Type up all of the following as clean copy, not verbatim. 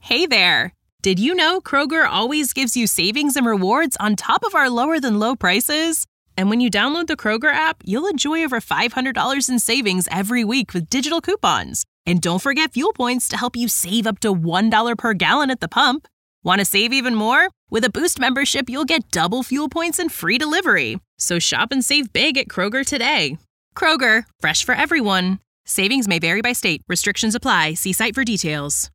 Hey there! Did you know Kroger always gives you savings and rewards on top of our lower-than-low prices? And when you download the Kroger app, you'll enjoy over $500 in savings every week with digital coupons. And don't forget fuel points to help you save up to $1 per gallon at the pump. Want to save even more? With a Boost membership, you'll get double fuel points and free delivery. So shop and save big at Kroger today. Kroger, fresh for everyone. Savings may vary by state. Restrictions apply. See site for details.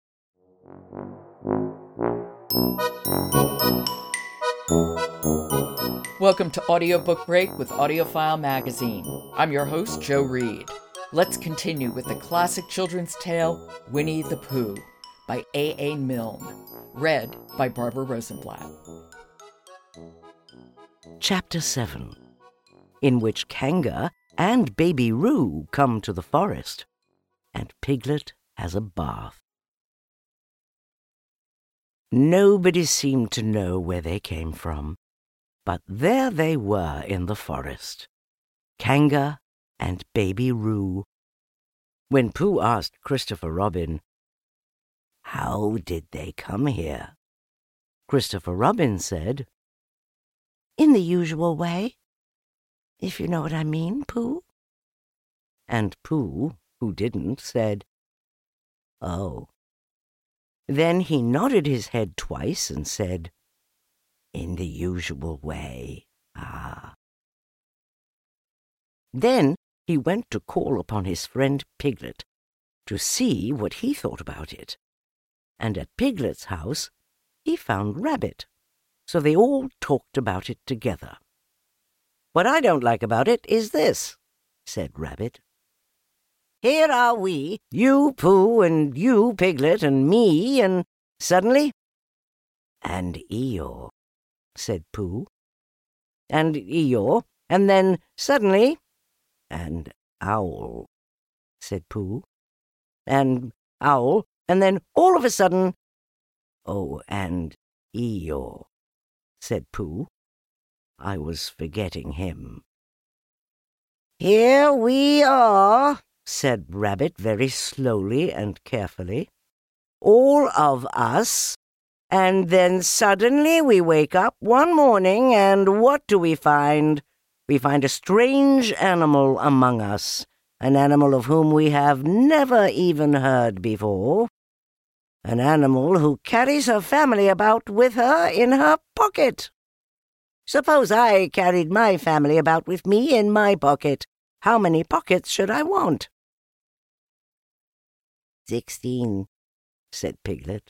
Welcome to Audiobook Break with AudioFile Magazine. I'm your host, Joe Reed. Let's continue with the classic children's tale, Winnie the Pooh, by A.A. Milne, read by Barbara Rosenblatt. Chapter 7, in which Kanga and Baby Roo come to the forest, and Piglet has a bath. Nobody seemed to know where they came from, but there they were in the forest, Kanga and Baby Roo. When Pooh asked Christopher Robin, "How did they come here?" Christopher Robin said, "In the usual way, if you know what I mean, Pooh." And Pooh, who didn't, said, "Oh." Then he nodded his head twice and said, "In the usual way, ah." Then he went to call upon his friend Piglet to see what he thought about it. And at Piglet's house he found Rabbit, so they all talked about it together. "What I don't like about it is this," said Rabbit. "Here are we, you, Pooh, and you, Piglet, and me, and suddenly—" "And Eeyore," said Pooh. "And Eeyore, and then suddenly—" "And Owl," said Pooh. "And Owl, and then all of a sudden—" "Oh, and Eeyore," said Pooh. "I was forgetting him." "Here we are," said Rabbit very slowly and carefully, "all of us, and then suddenly we wake up one morning, and what do we find? We find a strange animal among us, an animal of whom we have never even heard before, an animal who carries her family about with her in her pocket. Suppose I carried my family about with me in my pocket. How many pockets should I want?" 16, said Piglet.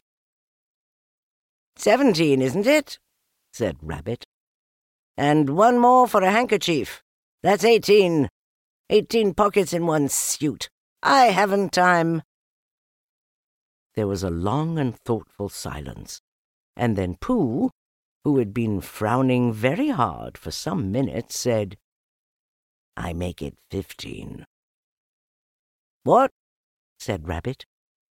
17, isn't it? Said Rabbit. And one more for a handkerchief. That's 18. 18 pockets in one suit. I haven't time. There was a long and thoughtful silence, and then Pooh, who had been frowning very hard for some minutes, said, "I make it 15. "What?" said Rabbit.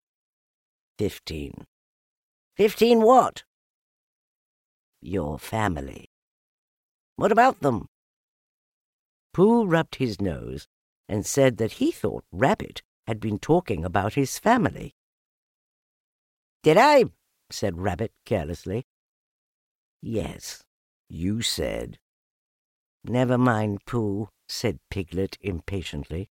15. 15 what? "Your family." "What about them?" Pooh rubbed his nose and said that he thought Rabbit had been talking about his family. "Did I?" said Rabbit carelessly. "Yes, you said." "Never mind, Pooh," said Piglet impatiently.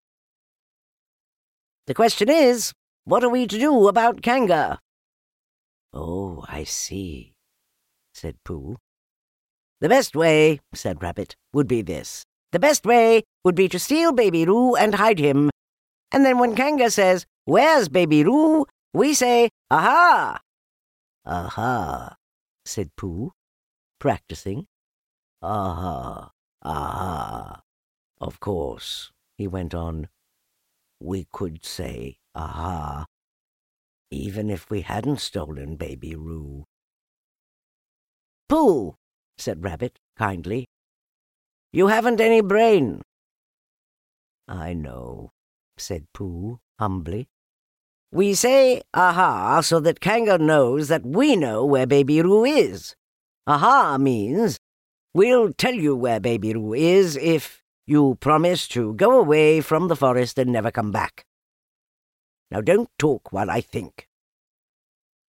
"The question is, what are we to do about Kanga?" "Oh, I see," said Pooh. "The best way," said Rabbit, "would be this. The best way would be to steal Baby Roo and hide him. And then when Kanga says, 'Where's Baby Roo?' we say, 'Aha!'" "Aha," said Pooh, practicing. "Aha, aha. Of course," he went on, "we could say aha, even if we hadn't stolen Baby Roo." "Pooh," said Rabbit kindly, "you haven't any brain." "I know," said Pooh humbly. "We say aha so that Kanga knows that we know where Baby Roo is. Aha means, we'll tell you where Baby Roo is if you promise to go away from the forest and never come back. Now don't talk while I think."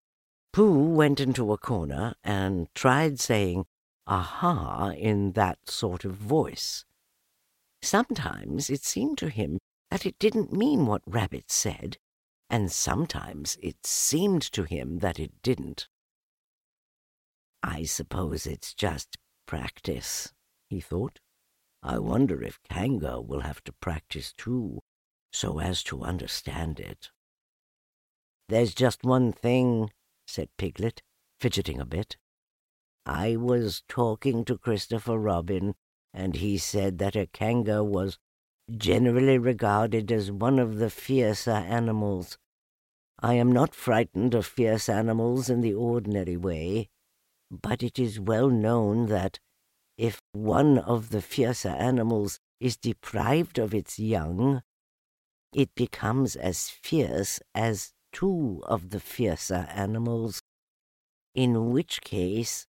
Pooh went into a corner and tried saying "aha" in that sort of voice. Sometimes it seemed to him that it didn't mean what Rabbit said, and sometimes it seemed to him that it didn't. "I suppose it's just practice," he thought. "I wonder if Kanga will have to practice too, so as to understand it." "There's just one thing," said Piglet, fidgeting a bit. "I was talking to Christopher Robin, and he said that a Kanga was generally regarded as one of the fiercer animals. I am not frightened of fierce animals in the ordinary way, but it is well known that if one of the fiercer animals is deprived of its young, it becomes as fierce as two of the fiercer animals, in which case,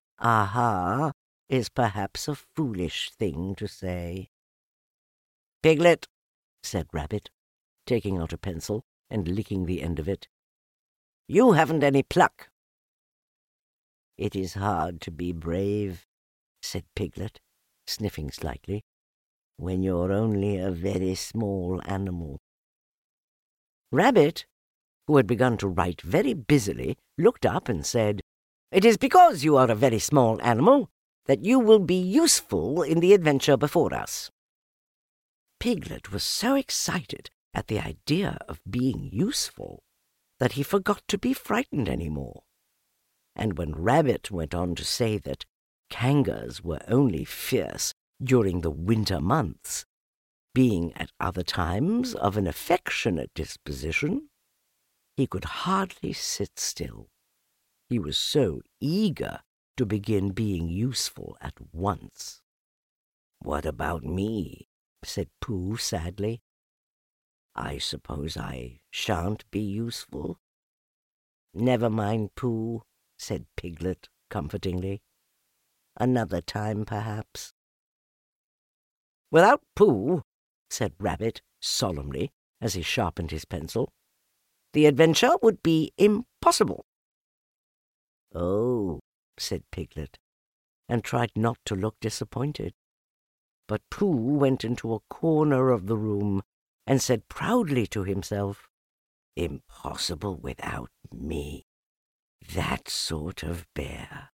aha is perhaps a foolish thing to say." "Piglet," said Rabbit, taking out a pencil and licking the end of it, "you haven't any pluck." "It is hard to be brave," said Piglet, sniffing slightly, "when you're only a very small animal." Rabbit, who had begun to write very busily, looked up and said, "It is because you are a very small animal that you will be useful in the adventure before us." Piglet was so excited at the idea of being useful that he forgot to be frightened any more. And when Rabbit went on to say that Kangas were only fierce during the winter months, being at other times of an affectionate disposition, he could hardly sit still. He was so eager to begin being useful at once. "What about me?" said Pooh sadly. "I suppose I shan't be useful." "Never mind, Pooh," said Piglet comfortingly. "Another time, perhaps." "Without Pooh," said Rabbit solemnly, as he sharpened his pencil, "the adventure would be impossible." "Oh," said Piglet, and tried not to look disappointed. But Pooh went into a corner of the room and said proudly to himself, "Impossible without me. That sort of bear."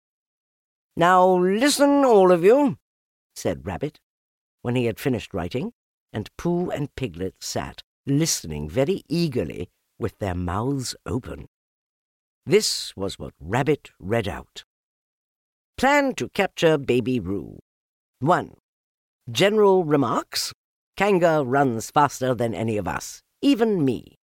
"Now listen, all of you," said Rabbit, when he had finished writing, and Pooh and Piglet sat listening very eagerly with their mouths open. This was what Rabbit read out. "Plan to capture Baby Roo. 1. General remarks. Kanga runs faster than any of us, even me.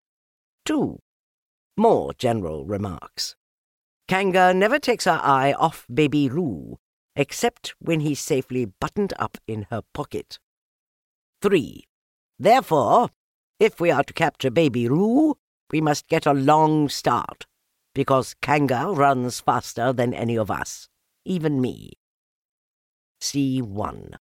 2. More general remarks. Kanga never takes her eye off Baby Roo, except when he's safely buttoned up in her pocket. 3. Therefore, if we are to capture Baby Roo, we must get a long start, because Kanga runs faster than any of us, even me. See 1.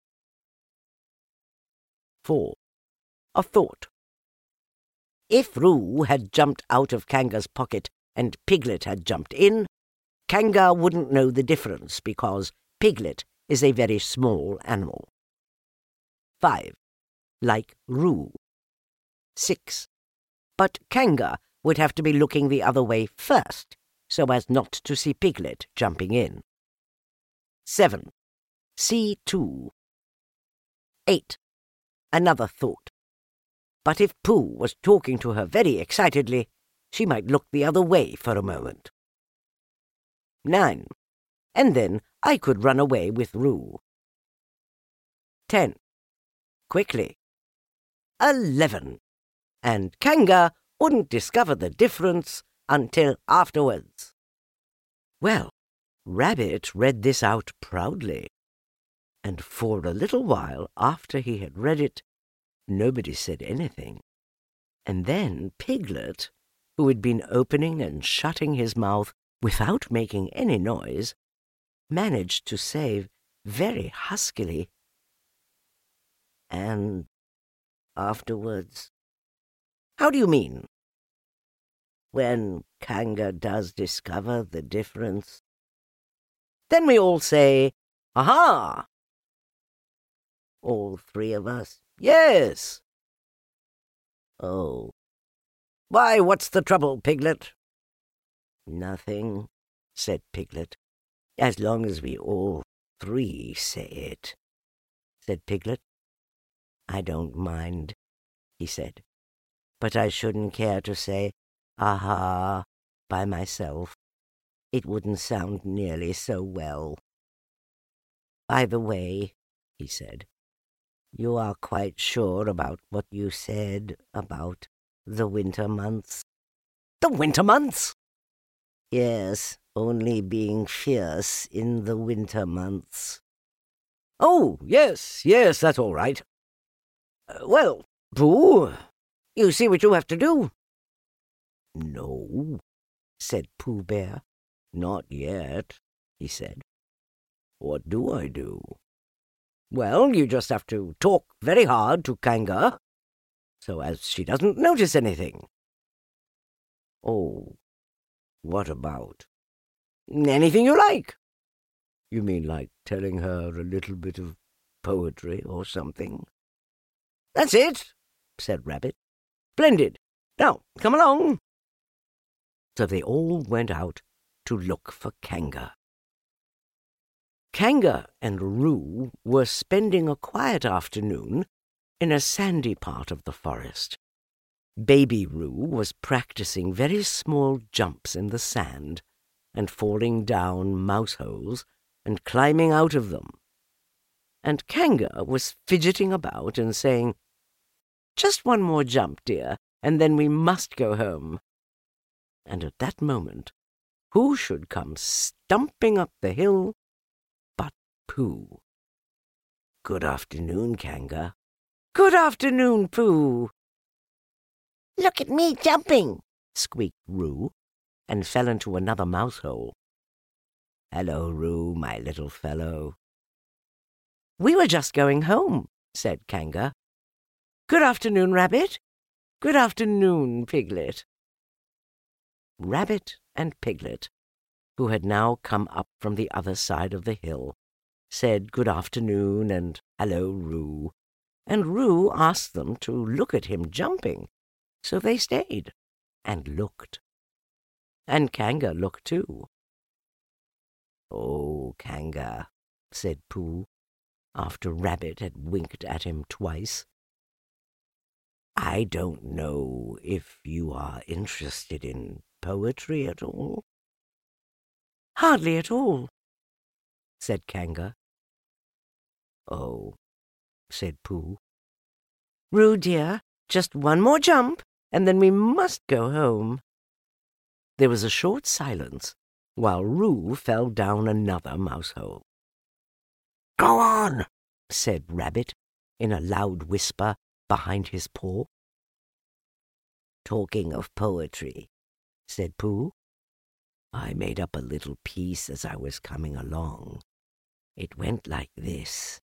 4. A thought. If Roo had jumped out of Kanga's pocket and Piglet had jumped in, Kanga wouldn't know the difference because Piglet is a very small animal. 5. Like Roo. 6. But Kanga would have to be looking the other way first, so as not to see Piglet jumping in. 7. See 2. 8. Another thought. But if Pooh was talking to her very excitedly, she might look the other way for a moment. 9. And then I could run away with Roo. 10. Quickly. 11. And Kanga wouldn't discover the difference until afterwards. Well, Rabbit read this out proudly, and for a little while after he had read it, nobody said anything. And then Piglet, who had been opening and shutting his mouth without making any noise, managed to say very huskily, "And afterwards?" "How do you mean?" when Kanga does discover the difference. Then we all say, "Aha!" All three of us, "Yes." "Oh. Why, what's the trouble, Piglet?" "Nothing," said Piglet, "as long as we all three say it," said Piglet. "I don't mind," he said, "but I shouldn't care to say, 'Aha!' by myself. It wouldn't sound nearly so well. By the way," he said, "you are quite sure about what you said about the winter months?" "The winter months?" "Yes, only being fierce in the winter months." "Oh, yes, that's all right. Well, Pooh, you see what you have to do." "No," said Pooh Bear. "Not yet," he said. "What do I do?" "Well, you just have to talk very hard to Kanga, so as she doesn't notice anything." "Oh, what about?" "Anything you like." "You mean like telling her a little bit of poetry or something?" "That's it," said Rabbit. "Splendid. Now, come along." So they all went out to look for Kanga. Kanga and Roo were spending a quiet afternoon in a sandy part of the forest. Baby Roo was practicing very small jumps in the sand and falling down mouse holes and climbing out of them. And Kanga was fidgeting about and saying, "Just one more jump, dear, and then we must go home." And at that moment, who should come stumping up the hill but Pooh. "Good afternoon, Kanga." "Good afternoon, Pooh." "Look at me jumping," squeaked Roo, and fell into another mouse hole. "Hello, Roo, my little fellow." "We were just going home," said Kanga. "Good afternoon, Rabbit." "Good afternoon, Piglet." Rabbit and Piglet, who had now come up from the other side of the hill, said good afternoon and hello, Roo, and Roo asked them to look at him jumping, so they stayed and looked. And Kanga looked too. "Oh, Kanga," said Pooh, after Rabbit had winked at him twice, "I don't know if you are interested in poetry at all?" "Hardly at all," said Kanga. "Oh," said Pooh. "Roo, dear, just one more jump, and then we must go home." There was a short silence while Roo fell down another mouse hole. "Go on," said Rabbit in a loud whisper behind his paw. "Talking of poetry," said Pooh, "I made up a little piece as I was coming along. It went like this.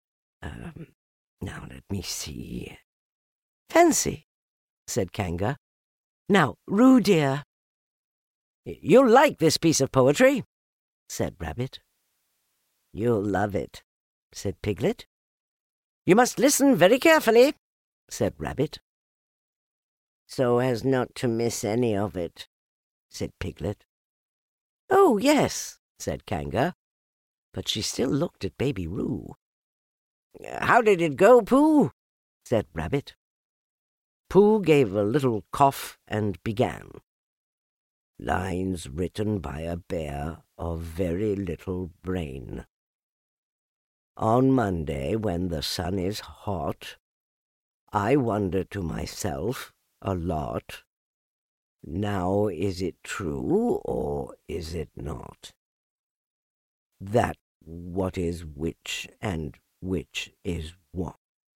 Now let me see." "Fancy," said Kanga. "Now, Roo, dear." "You'll like this piece of poetry," said Rabbit. "You'll love it," said Piglet. "You must listen very carefully," said Rabbit. "So as not to miss any of it," said Piglet. "Oh, yes," said Kanga, but she still looked at Baby Roo. "How did it go, Pooh?" said Rabbit. Pooh gave a little cough and began. "Lines written by a bear of very little brain. On Monday, when the sun is hot, I wonder to myself a lot, now is it true or is it not, that what is which and which is what?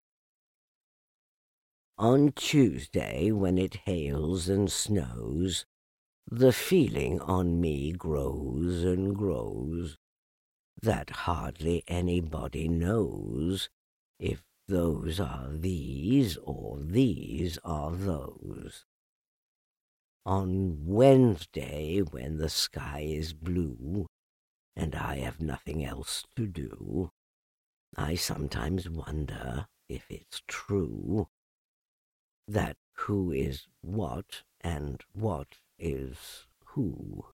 On Tuesday, when it hails and snows, the feeling on me grows and grows, that hardly anybody knows if those are these or these are those. On Wednesday, when the sky is blue, and I have nothing else to do, I sometimes wonder if it's true that who is what and what is who.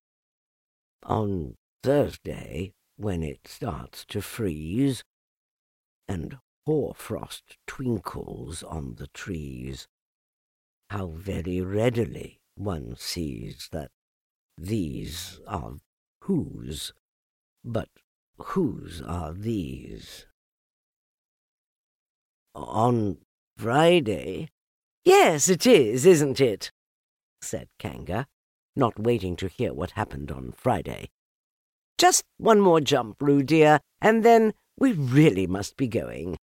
On Thursday, when it starts to freeze, and hoarfrost twinkles on the trees, how very readily one sees that these are whose, but whose are these? On Friday— "Yes, it is, isn't it?" said Kanga, not waiting to hear what happened on Friday. "Just one more jump, Roo dear, and then we really must be going."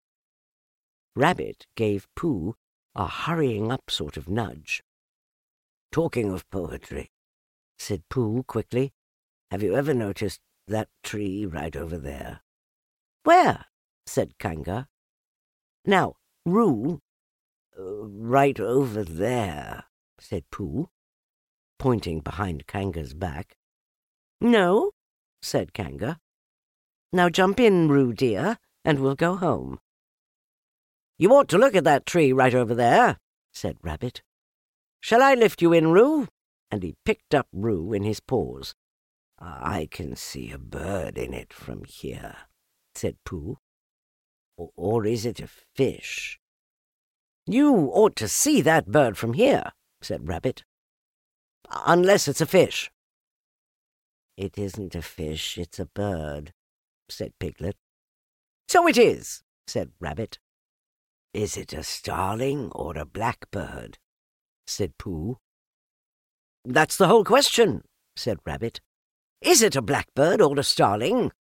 Rabbit gave Pooh a hurrying-up sort of nudge. "Talking of poetry," said Pooh quickly, "have you ever noticed that tree right over there?" "Where?" said Kanga. "Now, Roo—" "Right over there," said Pooh, pointing behind Kanga's back. "No," said Kanga. "Now jump in, Roo dear, and we'll go home." "You ought to look at that tree right over there," said Rabbit. "Shall I lift you in, Roo?" And he picked up Roo in his paws. "I can see a bird in it from here," said Pooh. "Or is it a fish?" "You ought to see that bird from here," said Rabbit. "Unless it's a fish." "It isn't a fish, it's a bird," said Piglet. "So it is," said Rabbit. "Is it a starling or a blackbird?" said Pooh. "That's the whole question," said Rabbit. "Is it a blackbird or a starling?"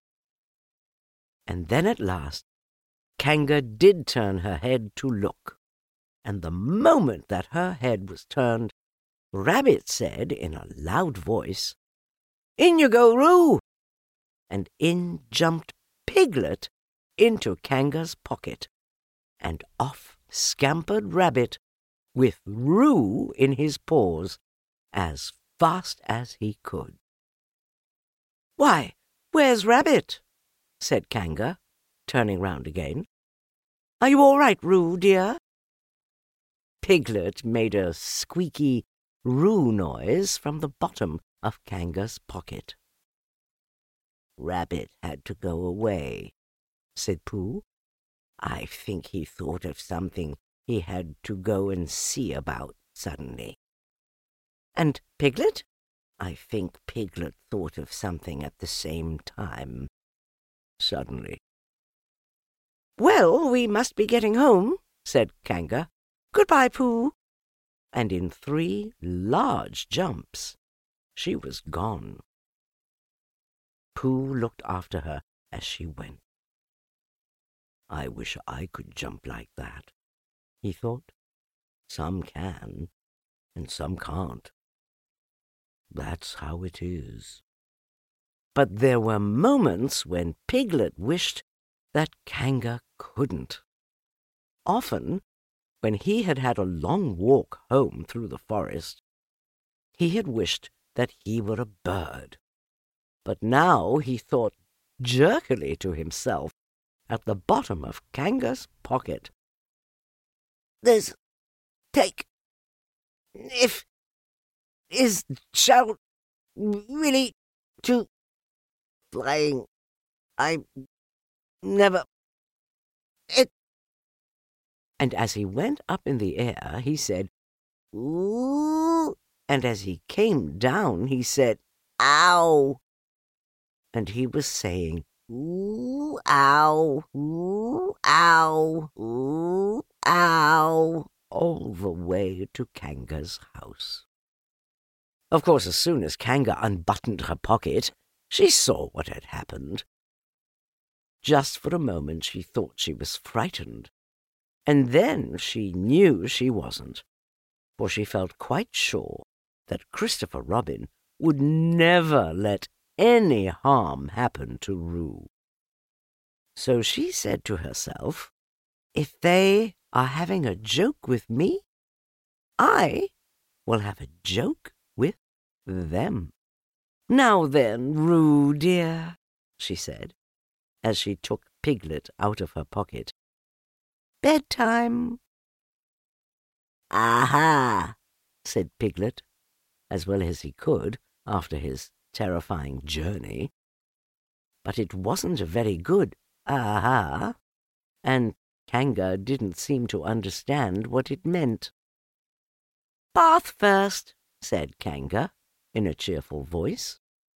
And then at last Kanga did turn her head to look, and the moment that her head was turned, Rabbit said in a loud voice, "In you go, Roo!" And in jumped Piglet into Kanga's pocket, and off scampered Rabbit with Roo in his paws as fast as he could. "Why, where's Rabbit?" said Kanga, turning round again. "Are you all right, Roo, dear?" Piglet made a squeaky Roo noise from the bottom of Kanga's pocket. "Rabbit had to go away," said Pooh. "I think he thought of something he had to go and see about suddenly." "And Piglet?" "I think Piglet thought of something at the same time, suddenly." "Well, we must be getting home," said Kanga. "Goodbye, Pooh." And in 3 large jumps she was gone. Pooh looked after her as she went. "I wish I could jump like that," he thought. "Some can, and some can't. That's how it is." But there were moments when Piglet wished that Kanga couldn't. Often, when he had had a long walk home through the forest, he had wished that he were a bird. But now he thought jerkily to himself at the bottom of Kanga's pocket, "There's take if is shall really to flying. I never it." And as he went up in the air, he said, "Ooh," and as he came down, he said, "Ow." And he was saying, "Ooh, ow, ooh, ow, ooh, ow," all the way to Kanga's house. Of course, as soon as Kanga unbuttoned her pocket, she saw what had happened. Just for a moment she thought she was frightened, and then she knew she wasn't, for she felt quite sure that Christopher Robin would never let any harm happen to Roo. So she said to herself, "If they are having a joke with me, I will have a joke with them. "Now then, Roo, dear," she said, as she took Piglet out of her pocket. "Bedtime." "Aha!" said Piglet, as well as he could after his terrifying journey. But it wasn't a very good aha, and Kanga didn't seem to understand what it meant. "Bath first," said Kanga, in a cheerful voice.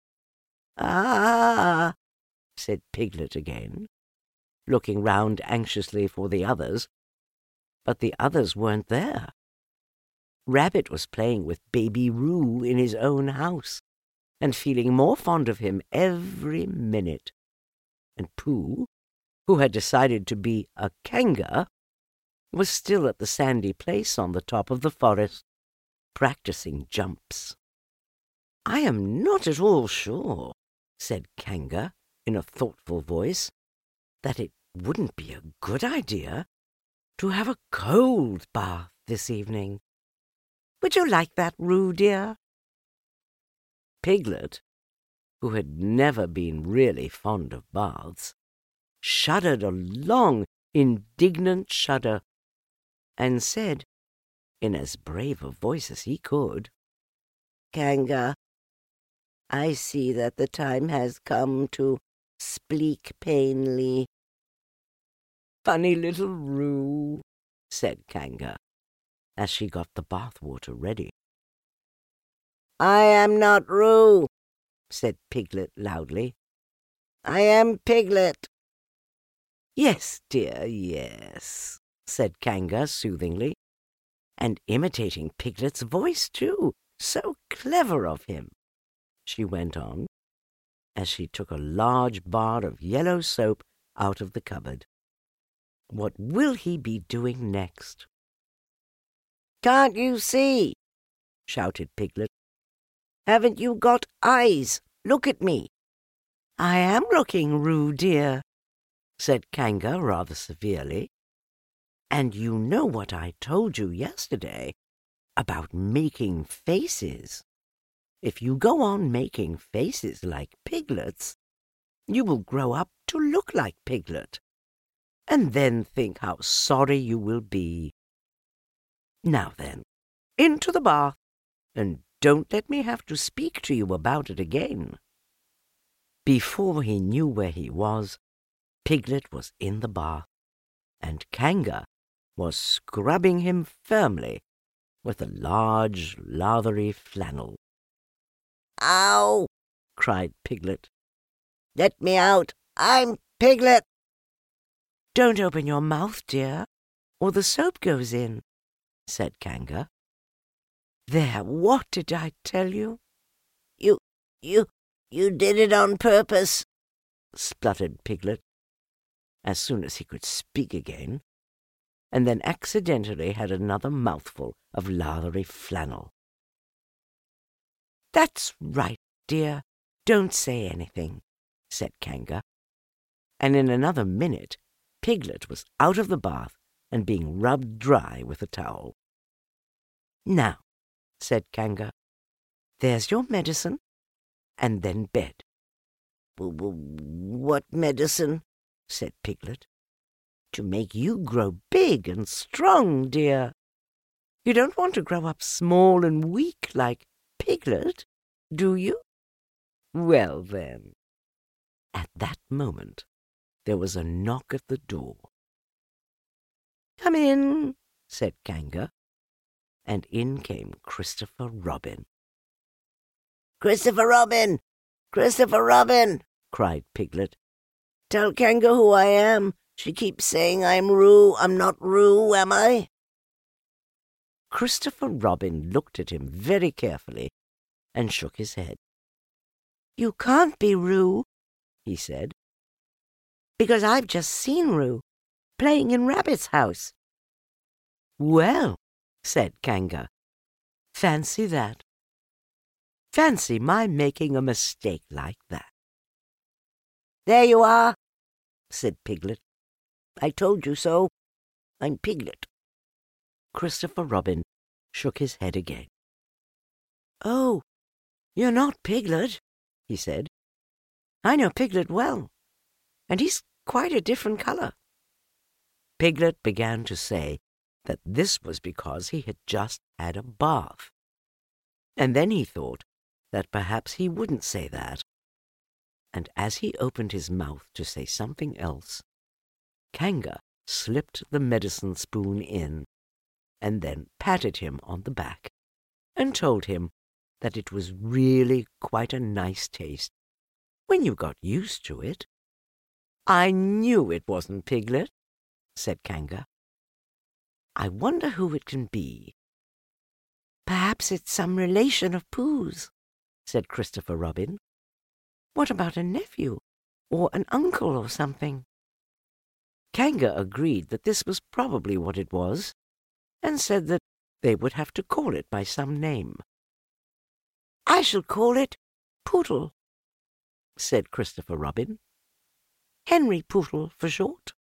"Ah," said Piglet again, looking round anxiously for the others, but the others weren't there. Rabbit was playing with Baby Roo in his own house, and feeling more fond of him every minute. And Pooh, who had decided to be a Kanga, was still at the sandy place on the top of the forest, practicing jumps. "I am not at all sure," said Kanga in a thoughtful voice, "that it wouldn't be a good idea to have a cold bath this evening. Would you like that, Roo, dear?" Piglet, who had never been really fond of baths, shuddered a long, indignant shudder, and said, in as brave a voice as he could, "Kanga, I see that the time has come to spleak painly." "Funny little Roo," said Kanga, as she got the bath water ready. "I am not Roo," said Piglet loudly. "I am Piglet." "Yes, dear, yes," said Kanga soothingly, and imitating Piglet's voice too. So clever of him. She went on, as she took a large bar of yellow soap out of the cupboard. "What will he be doing next?" "Can't you see?" shouted Piglet. "Haven't you got eyes? Look at me." "I am looking, Roo, dear," said Kanga rather severely. "And you know what I told you yesterday about making faces. If you go on making faces like Piglet's, you will grow up to look like Piglet, and then think how sorry you will be. Now then, into the bath, and don't let me have to speak to you about it again." Before he knew where he was, Piglet was in the bath, and Kanga was scrubbing him firmly with a large, lathery flannel. "Ow!" cried Piglet. "Let me out! I'm Piglet!" "Don't open your mouth, dear, or the soap goes in," said Kanga. "There, what did I tell you?" You did it on purpose," spluttered Piglet, as soon as he could speak again, and then accidentally had another mouthful of lathery flannel. "That's right, dear. Don't say anything," said Kanga, and in another minute Piglet was out of the bath and being rubbed dry with a towel. "Now," said Kanga, "there's your medicine, and then bed." "What medicine?" said Piglet. "To make you grow big and strong, dear. You don't want to grow up small and weak like Piglet, do you? Well, then." At that moment there was a knock at the door. "Come in," said Kanga, and in came Christopher Robin. "Christopher Robin! Christopher Robin!" cried Piglet. "Tell Kanga who I am. She keeps saying I'm Roo. I'm not Roo, am I?" Christopher Robin looked at him very carefully and shook his head. "You can't be Roo," he said, "because I've just seen Roo playing in Rabbit's house." "Well," said Kanga, "fancy that. Fancy my making a mistake like that." "There you are," said Piglet. "I told you so. I'm Piglet." Christopher Robin shook his head again. "Oh, you're not Piglet," he said. "I know Piglet well, and he's quite a different color." Piglet began to say that this was because he had just had a bath. And then he thought that perhaps he wouldn't say that. And as he opened his mouth to say something else, Kanga slipped the medicine spoon in and then patted him on the back and told him that it was really quite a nice taste when you got used to it. "I knew it wasn't Piglet," said Kanga. "I wonder who it can be." "Perhaps it's some relation of Pooh's," said Christopher Robin. "What about a nephew or an uncle or something?" Kanga agreed that this was probably what it was, and said that they would have to call it by some name. "I shall call it Pootle," said Christopher Robin. "Henry Pootle for short."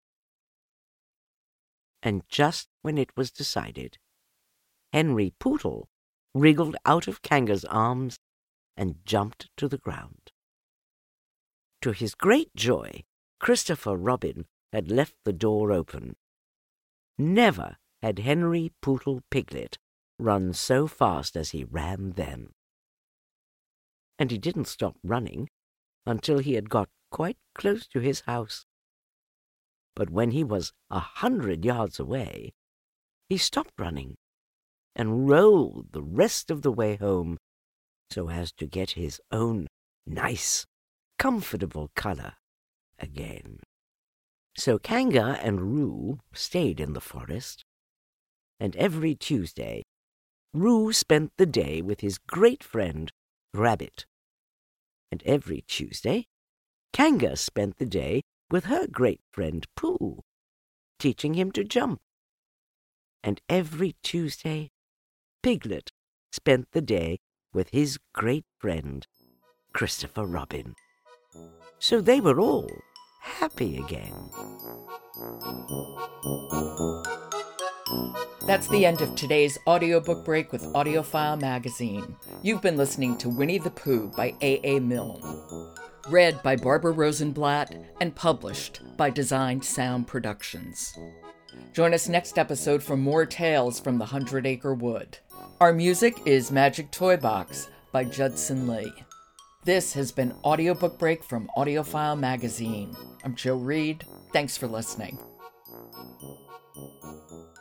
And just when it was decided, Henry Pootle wriggled out of Kanga's arms and jumped to the ground. To his great joy, Christopher Robin had left the door open. Never had Henry Pootle Piglet run so fast as he ran then. And he didn't stop running until he had got quite close to his house. But when he was 100 yards away, he stopped running and rolled the rest of the way home so as to get his own nice, comfortable color again. So Kanga and Roo stayed in the forest, and every Tuesday Roo spent the day with his great friend Rabbit, and every Tuesday Kanga spent the day with her great friend Pooh, teaching him to jump, and every Tuesday Piglet spent the day with his great friend Christopher Robin. So they were all happy again. That's the end of today's audiobook break with AudioFile Magazine. You've been listening to Winnie the Pooh by A.A. Milne. Read by Barbara Rosenblatt and published by Designed Sound Productions. Join us next episode for more tales from the 100-Acre Wood. Our music is Magic Toy Box by Judson Lee. This has been Audiobook Break from AudioFile Magazine. I'm Joe Reed. Thanks for listening.